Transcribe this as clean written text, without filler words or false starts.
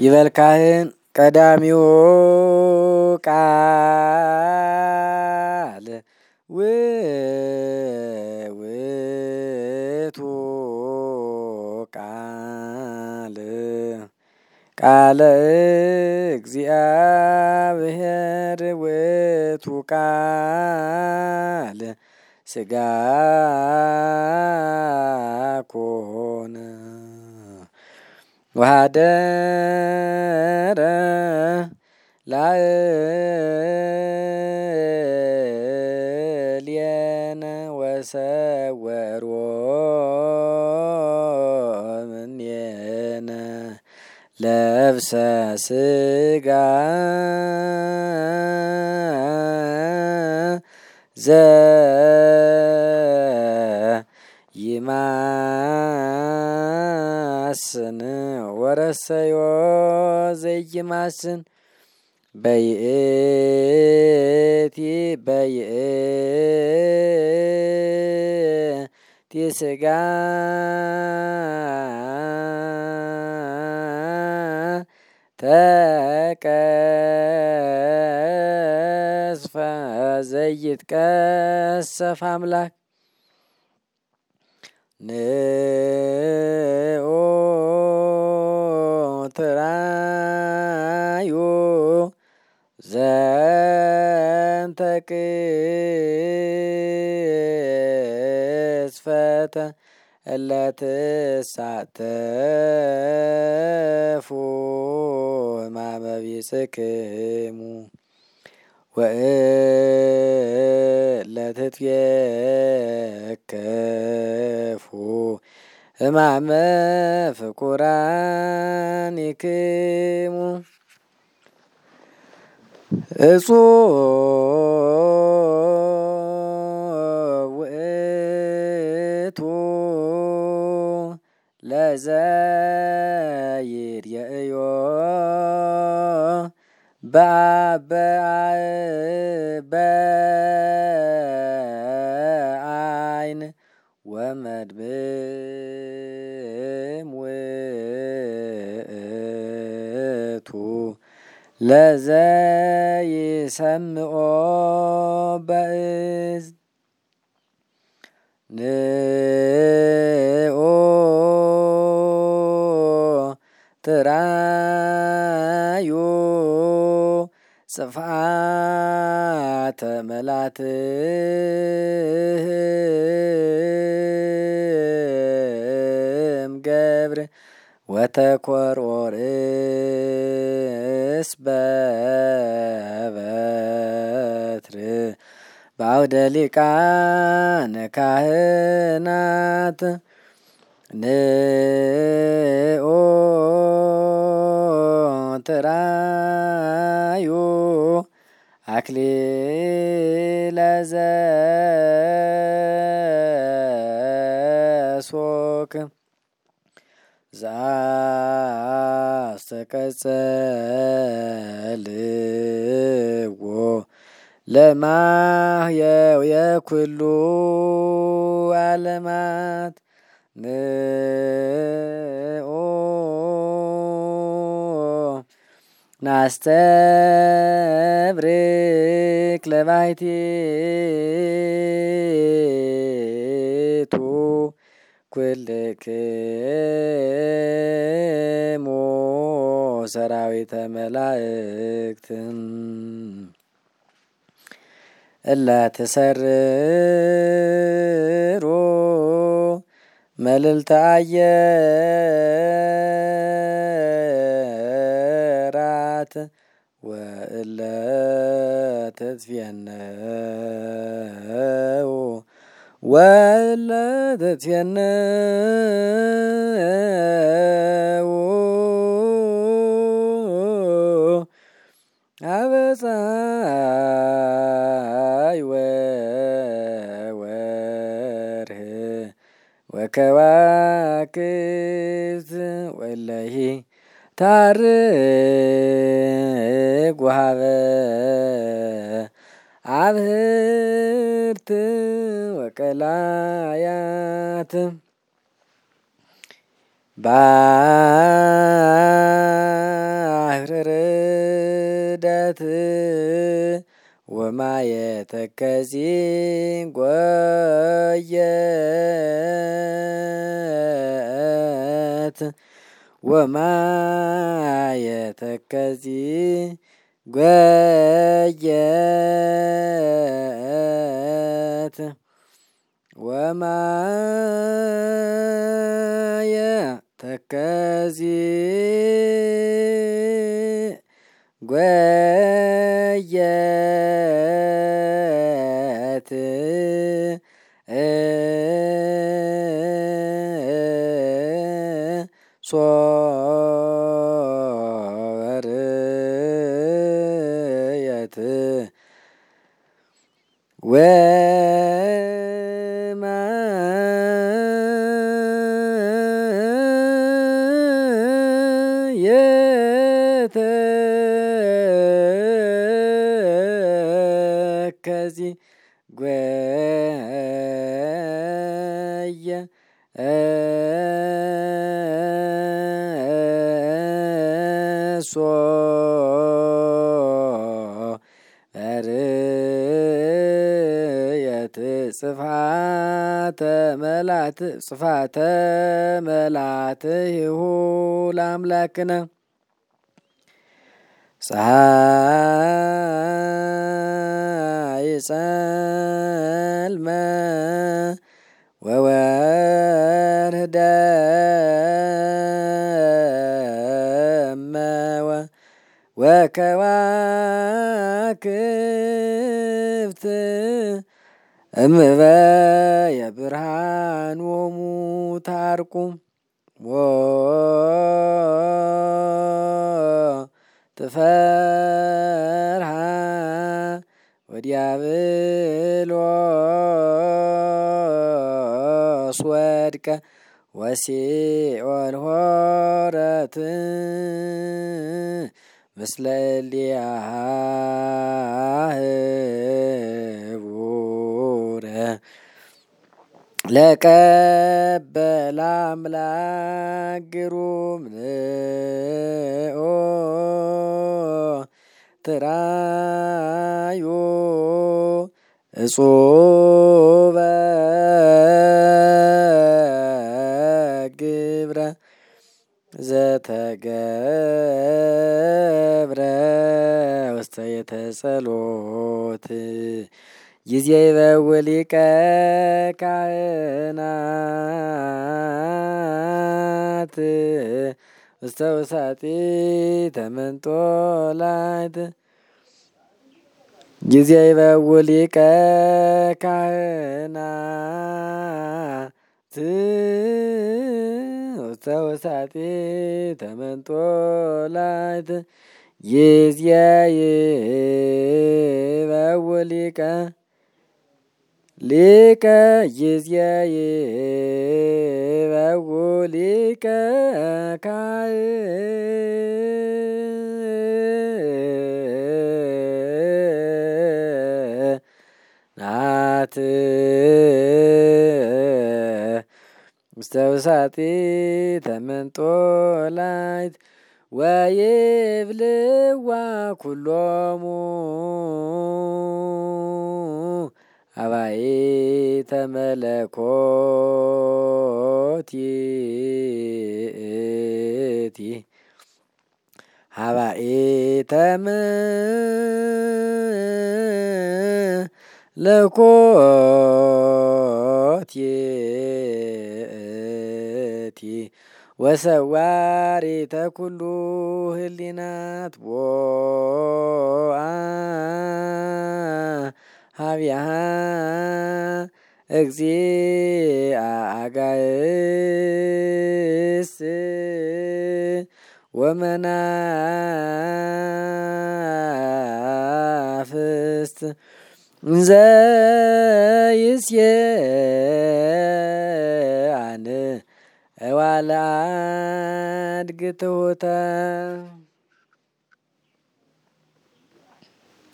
ይበል ካህን ቀዳሚው ቃል ውእቱ ቃለ እግዚአብሔር ውእቱ ቃል ሥጋ ኮነ ወኀደረ ላዕሌነ ወሰወሮ እምኔነ ለብሰ ሥጋ ዘይማስን ወረሰዮ ዘይማስን በይእቲ ሥጋ ተቀስፈ ዘይትቀሰፍ አምላክ ንዑ ትራዩ ዘንተ ቅስፈተ እለ ትሳተፉ ሕማመ ቢጽክሙ ወእለ ትትዌከፉ ሕማመ ፍቁራኒክሙ እጹብ ውእቱ ለዘይርእዮ በዓይን ወመድምም ውእቱ ለዘይሰምዖ በእዝን ንዑ ትራዩ ጽፍዓተ መላትም ገብር ወተኰርዖርስ በበትር በአውደ ሊቃነ ካህናት ንዑ ትራዩ አክሊለ ዘሶክ ዘአስተቀጸልዎ ለማህየው የኩሉ ዓለማት ንዑ ናስተብርክ ለባሕቲቱ ኩልክሙ ሰራዊተ መላእክት እለ ትሰርሩ መልዕልተ አየራት ወእለ ትትፌነው አበጻይ ወወርህ ወከዋክብት ወለሂ ታርግ ወሀበ አብህርት ወቀላያት ወማየ ተከዚ ጐየት ወማየ ተከዚ ጐየት ወማየ ተከዚ ጐየት ሶበርየት ወማየ ተከዚ ጐየ ሶበርየት ጽፋተ መላትሁ ለአምላክነ ፀሐይ ጸልመ ወወርኅ ደመ ወከዋክብት እምበየ ብርሃኖሙ ታርቁ ትፈርሃ ወዲያብሎስ ወድቀ ወሲኦል ሆረት ምስለ እልያሃ ህቡረ ለቀበለ አምላክ ግሩም ንኦ ትራዮ እጹበ ግብረ ዘተገብረ ውስተ የተጸሎት ጊዜ ይበውሊቀ ካህናት ውስተ ውሳጢ ተመንጦላይት ጊዜ ይበውሊቀ ካህናት ውስተ ውሳጢ ተመንጦላይት ጊዜ ይበውሊቀ ሊቀ ጊዜ ይበውሊቀ ካህናት ውስተ ውሳጢ ተመንጦላይት ወይብልዋ ኩሎሙ አባይተ መለኮት ይእቲ ሀባይተ መለኮት ይእቲ ወሰዋሪተ ኩሉ ህሊናት ቦአ ሀቢሃ እግዚአ አጋእስ ወመናፍስት እንዘ ይስየአን እዋለ አድግ ትሑተ